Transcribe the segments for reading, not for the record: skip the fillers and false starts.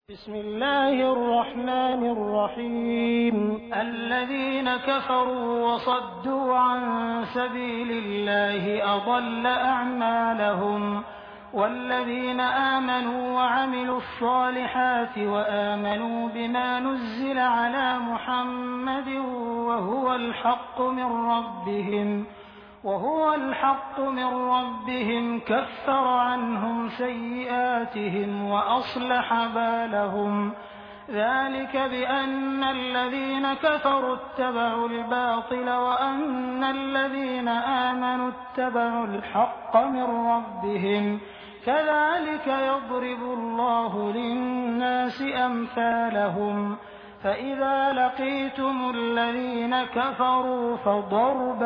بسم الله الرحمن الرحيم الذين كفروا وصدوا عن سبيل الله أضل أعمالهم والذين آمنوا وعملوا الصالحات وآمنوا بما نزل على محمد وهو الحق من ربهم كفر عنهم سيئاتهم وأصلح بالهم ذلك بأن الذين كفروا اتبعوا الباطل وأن الذين آمنوا اتبعوا الحق من ربهم كذلك يضرب الله للناس أمثالهم فإذا لقيتم الذين كفروا فضرب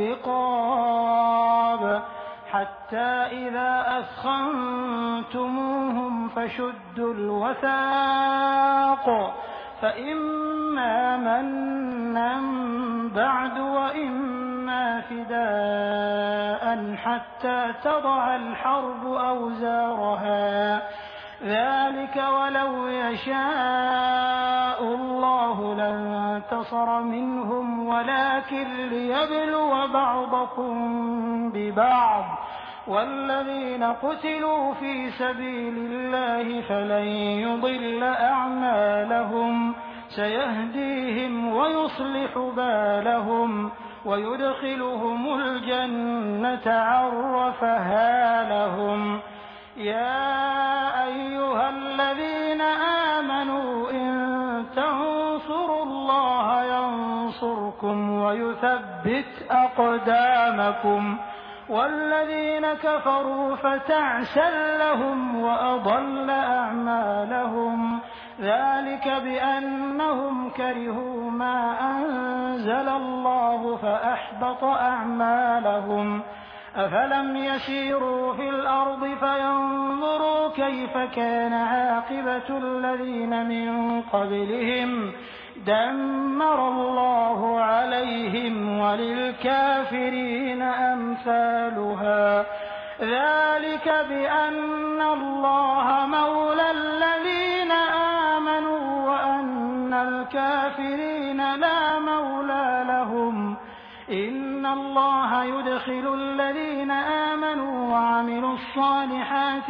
الرقاب حتى إذا أثخنتموهم فشدوا الوثاق فإما منا بعد وإما فداء حتى تضع الحرب أوزارها ذلك ولو يشاء الله لانتصر منهم ولكن ليبلو بعضكم ببعض والذين قتلوا في سبيل الله فلن يضل أعمالهم سيهديهم ويصلح بالهم ويدخلهم الجنة عرفها لهم يا أيها الذين آمنوا إن تنصروا الله ينصركم ويثبت أقدامكم والذين كفروا فتعسا لهم وأضل أعمالهم ذلك بأنهم كرهوا ما أنزل الله فأحبط أعمالهم أفلم يسيروا في الأرض فينظروا كيف كان عاقبة الذين من قبلهم دمر الله عليهم وللكافرين أمثالها ذلك بأن الله مولى الذين آمنوا وأن الكافرين لا مولى لهم إن الله يدخل الذين آمنوا وعملوا الصالحات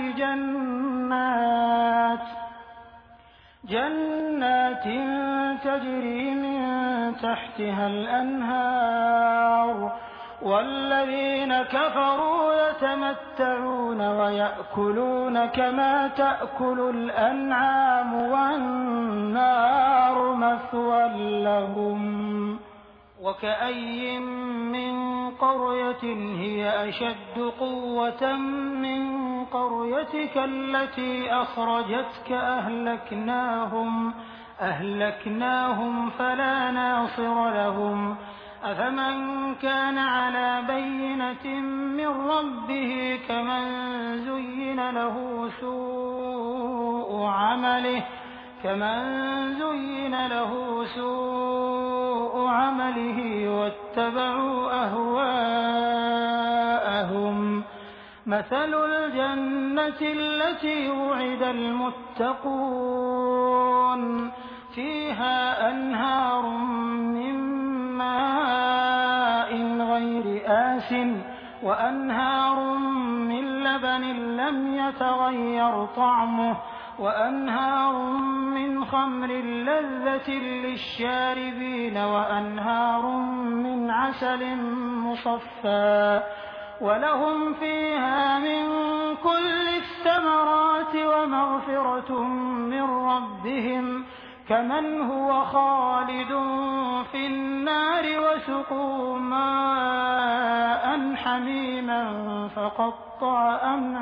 جنات تجري من تحتها الأنهار والذين كفروا يتمتعون ويأكلون كما تأكل الأنعام والنار مثوى لهم وكأي من قرية هي أشد قوة من قريتك التي أخرجتك أهلكناهم فلا ناصر لهم أفمن كان على بينة من ربه كمن زين له سوء عمله واتبعوا أهواءهم مثل الجنة التي وعد المتقون فيها أنهار من ماء غير آسن وأنهار من لبن لم يتغير طعمه وأنهار من خمر لذة للشاربين وأنهار من عسل مصفى ولهم فيها من كل الثمرات ومغفرة من ربهم كمن هو خالد في النار وسقوا ماء حميما فقطع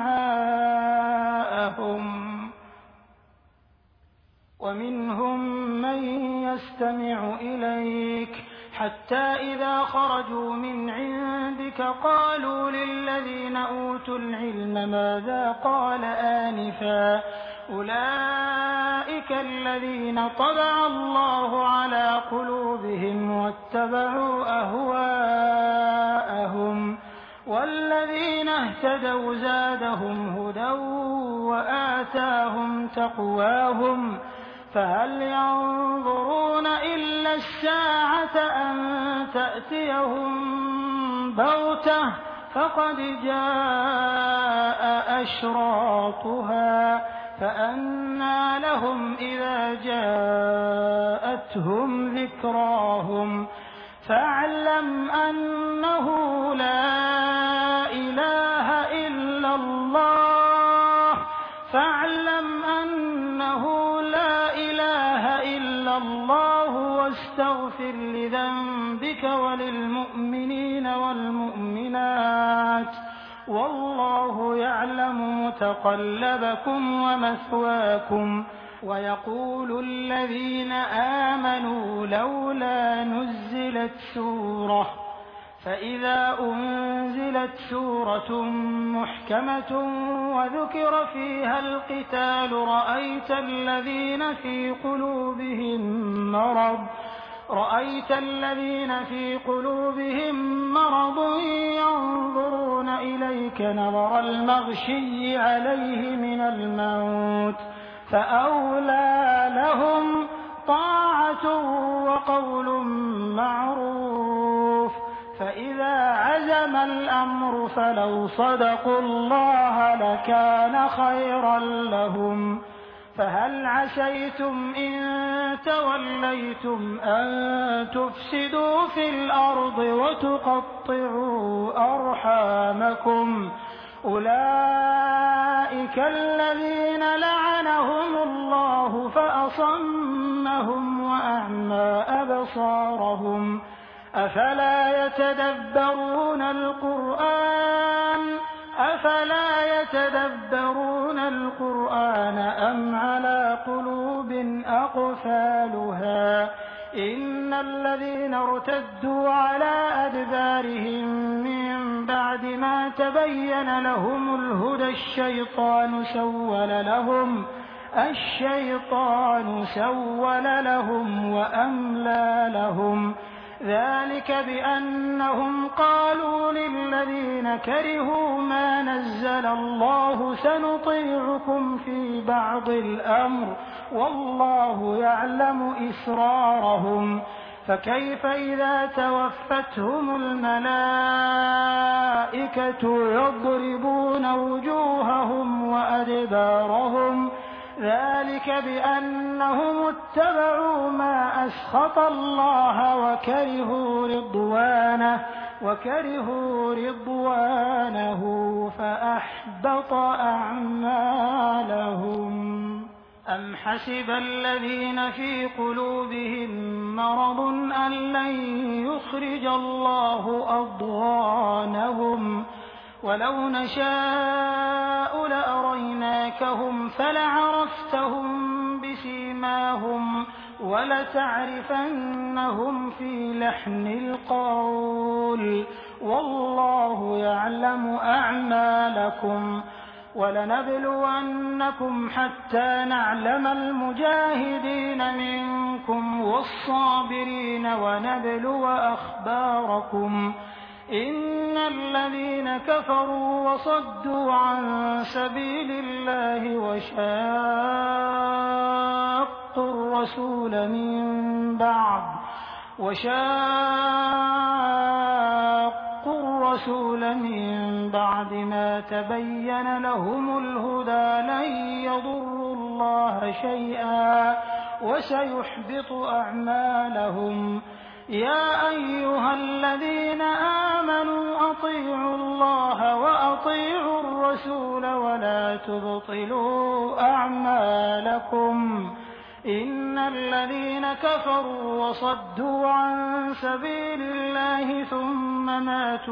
أمعاءهم ومنهم من يستمع إليك حتى إذا خرجوا من عندك قالوا للذين أوتوا العلم ماذا قال آنفا أولئك الذين طبع الله على قلوبهم واتبعوا أهواءهم والذين اهتدوا زادهم هدى وآتاهم تقواهم فهل ينظرون إلا الساعة أن تأتيهم بغتة فقد جاء أشراطها فأنى لهم إذا جاءتهم ذكراهم فاعلم أنه لا إله إلا الله واستغفر لذنبك وللمؤمنين والمؤمنات والله يعلم متقلبكم ومثواكم ويقول الذين آمنوا لولا نزلت سورة فإذا أنزلت سورة محكمة وذكر فيها القتال رأيت الذين في قلوبهم مرض ينظرون إليك نظر المغشي عليه من الموت فأولى لهم طاعة وقول معروف فإذا عزم الأمر فلو صدقوا الله لكان خيرا لهم فهل عسيتم إن توليتم أن تفسدوا في الأرض وتقطعوا أرحامكم أولئك الذين لعنهم الله فأصمهم وأعمى أبصارهم أفلا يتدبرون القرآن أم على قلوب أقفالها إن الذين ارتدوا على أدبارهم من بعد ما تبين لهم الهدى الشيطان سول لهم وأملى لهم ذلك بأنهم قالوا للذين كرهوا ما نزل الله سنطيعكم في بعض الأمر والله يعلم إسرارهم فكيف إذا توفتهم الملائكة يضربون وجوههم وأدبارهم ذلك بأنهم اتبعوا ما أسخط الله وكرهوا رضوانه فأحبط أعمالهم أم حسب الذين في قلوبهم مرض أن لن يخرج الله أضغانهم ولو نشاء لأريناكهم فلعرفتهم بسيماهم ولتعرفنهم في لحن القول والله يعلم أعمالكم ولنبلونكم حتى نعلم المجاهدين منكم والصابرين ونبلو أخباركم إن الذين كفروا وصدوا عن سبيل الله وشاقوا الرسول من بعد ما تبين لهم الهدى لن يضروا الله شيئا وسيحبط أعمالهم يا أيها الذين آمنوا أطيعوا الله وأطيعوا الرسول ولا تبطلوا أعمالكم إن الذين كفروا وصدوا عن سبيل الله ثم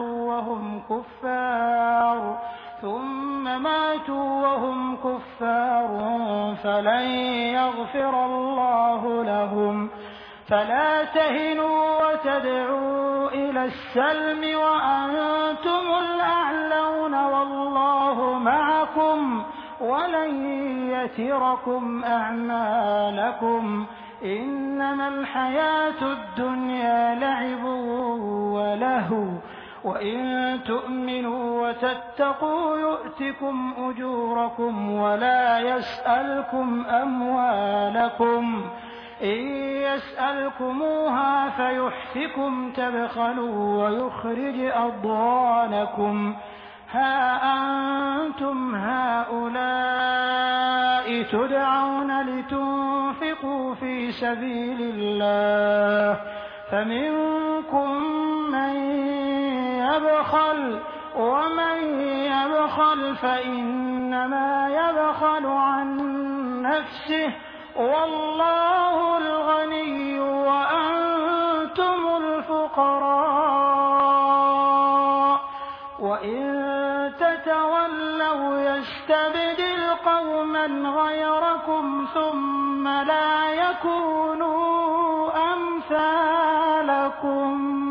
ماتوا وهم كفار فلن يغفر الله لهم فلا تهنوا وتدعوا إلى السلم وأنتم الأعلون والله معكم ولن يتركم أعمالكم إنما الحياة الدنيا لعب ولهو وإن تؤمنوا وتتقوا يؤتكم أجوركم ولا يسألكم أموالكم إن يسألكموها فيحفكم تبخلوا ويخرج أضغانكم ها أنتم هؤلاء تدعون لتنفقوا في سبيل الله فمنكم من يبخل ومن يبخل فإنما يبخل عن نفسه والله الغني وأنتم الفقراء وإن تتولوا يستبدل قوما غيركم ثم لا يكونوا أمثالكم